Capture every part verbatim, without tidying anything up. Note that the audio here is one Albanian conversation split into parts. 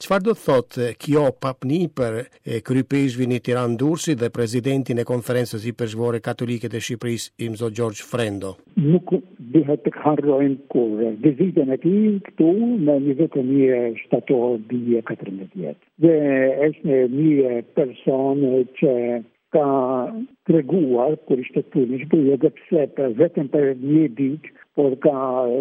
Çfarë do thotë kjo papni për kryepeshvin e Tiranë Durrësit dhe presidentin e Konferencës Hipershërore Katolike të Shqipërisë, im zot Gjergj Frendo? Nuk dihet të harrojmë kur vizitën e tij këtu në njëzet e një shtator dhjetë e katërmbëdhjetë. Dhe është një person që ka treguar kur ishte këtu në Shqipëri, edhe pse për vetëm për një ditë, por ka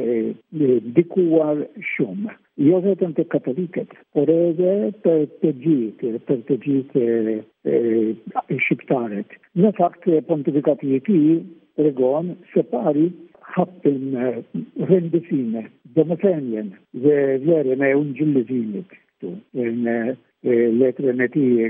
ndikuar shumë. Jo vetëm të katolikët, por edhe për të gjithë, për të gjithë shqiptarët. Në fakt, pontifikati i tij tregon se pari hapin rëndësime, domethënien dhe vlerën e ungjillëzimit këtu. Në letrën e tij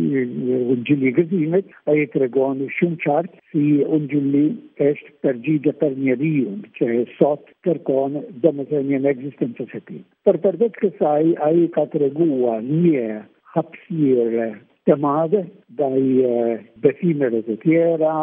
Ungjilli i Gëzimit, ai tregon shumë qartë si ungjilli është përgjigje për njeriu që sot kërkon domethënien e ekzistencës së tij. Për përveç kësaj, ai ka treguar një hapësirë të madhe ndaj besimeve të tjera,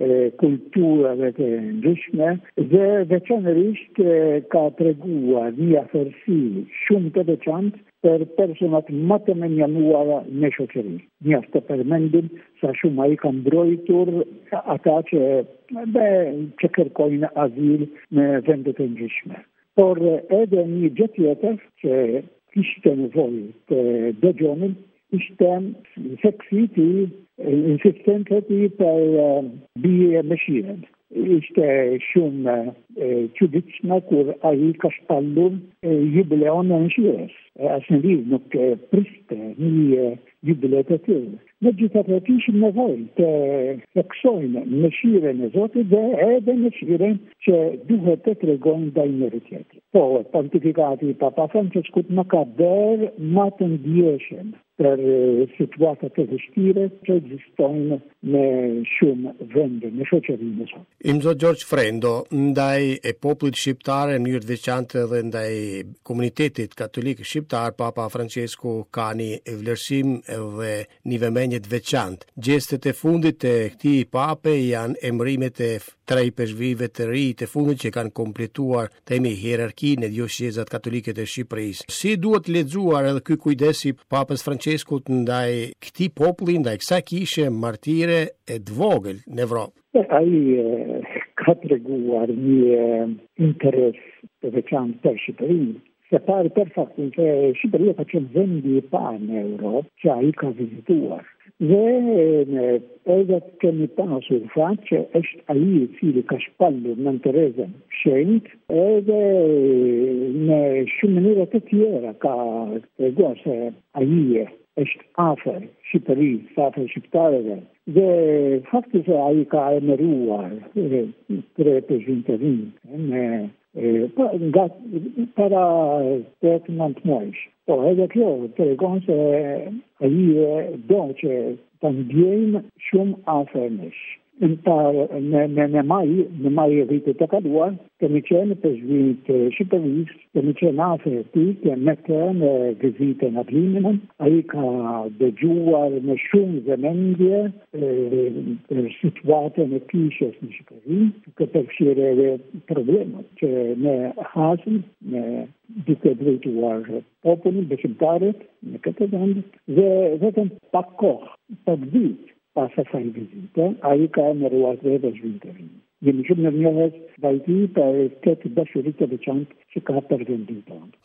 kulturave të ndryshme dhe veçanërisht ka treguar një afërsi shumë të veçantë për personat më të menjënuara në shoqëri. Mjaft të përmendim sa shumë ai ka mbrojtur ata që, be, që kërkojnë azil në vende të ndryshme. Por edhe një gjë tjetër që kishte nevojë të dëgjonin ishte seksi i tij, insistenca e tij për bie mëshirën. Ishte shumë çuditshme kur ai ka shpallur jubileon e mëshirës. Asnjëri nuk priste një jubileu të tillë. Megjithatë kishim nevojë të theksojmë mëshirën e Zotit dhe edhe mëshirën që duhet të tregojnë ndaj njëri tjetrit. Po, pontifikati i Papa Franceskut më ka bërë më të ndjeshëm për situatat e vështira që ekzistojnë në shumë vende në shoqërinë sot. Im zot Gjergj Frendo, ndaj e popullit shqiptar në mënyrë të veçantë dhe ndaj komunitetit katolik shqiptar, Papa Francesku ka një vlerësim dhe një vëmendje të veçantë. Gjestet e fundit të këtij pape janë emërimet e tre peshvive të ri të fundit që kanë kompletuar themi hierarkinë e diocezat katolike të Shqipërisë. Si duhet lexuar edhe ky kujdes i Papës Franceskut ndaj këtij populli, ndaj kësaj kishe martire e të vogël në Evropë? Ai ka treguar një interes të veçantë për Shqipërinë. Se pari për faktin që Shqipëria ka qenë vendi i parë në Europë që ai ka vizituar. Dhe edhe kemi pasur fakt që është ai i cili ka shpallur në Terezën shenjtë, edhe në shumë mënyra të tjera ka treguar se ai është afër Shqipërisë, afër shqiptarëve. Dhe fakti se ai ka emëruar tre peshqin të rinj në nga para tetë nëntë muajsh. Po edhe kjo tregon se ai do që ta ndjejmë shumë afër nesh. Në në në maj, në maj e vitit të kaluar, kemi qenë peshqin të Shqipërisë, kemi qenë afër tij, me të në vizitën në Bliminen. Ai ka dëgjuar me shumë vëmendje për situatën e kishës në Shqipëri, që përfshirë edhe problemet që ne hasim, ne duke drejtuar popullin, besimtarët në këtë vend, dhe vetëm pak kohë, pak ditë pas asaj vizite, ai ka emëruar tre peshqin të rinj. Jemi shumë nervioz ndaj tij për këtë dashuri të veçantë që ka për vendin tonë.